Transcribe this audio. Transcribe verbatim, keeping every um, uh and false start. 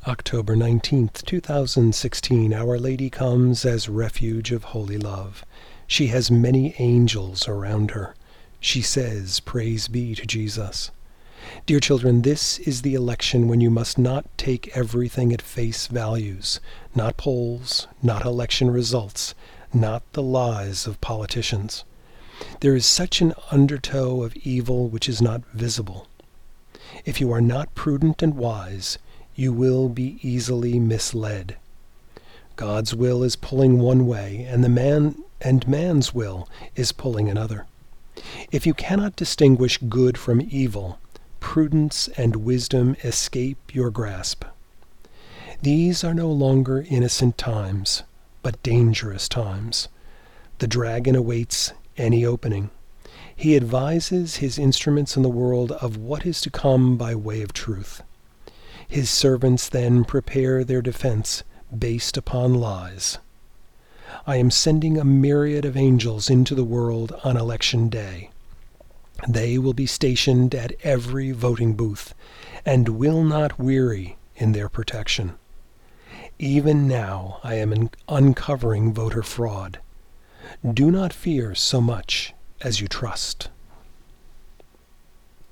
October nineteenth, two thousand sixteen, Our Lady comes as refuge of holy love. She has many angels around her. She says, "Praise be to Jesus." Dear children, this is the election when you must not take everything at face values, not polls, not election results, not the lies of politicians. There is such an undertow of evil which is not visible. If you are not prudent and wise, you will be easily misled. God's will is pulling one way, and the man and man's will is pulling another. If you cannot distinguish good from evil, prudence and wisdom escape your grasp. These are no longer innocent times, but dangerous times. The dragon awaits any opening. He advises his instruments in the world of what is to come by way of truth. His servants then prepare their defense based upon lies. I am sending a myriad of angels into the world on election day. They will be stationed at every voting booth and will not weary in their protection. Even now I am un- uncovering voter fraud. Do not fear so much as you trust.